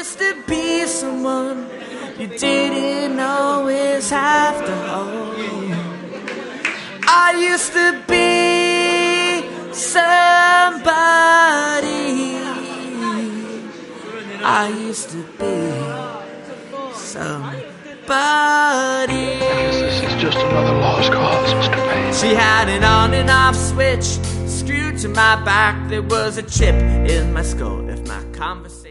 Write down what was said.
used to be someone you didn't always have to hold. I used to be somebody. I used to be somebody. I guess this is just another lost cause, Mr. Payne. She had an on and off switch screwed to my back. There was a chip in my skull if my conversation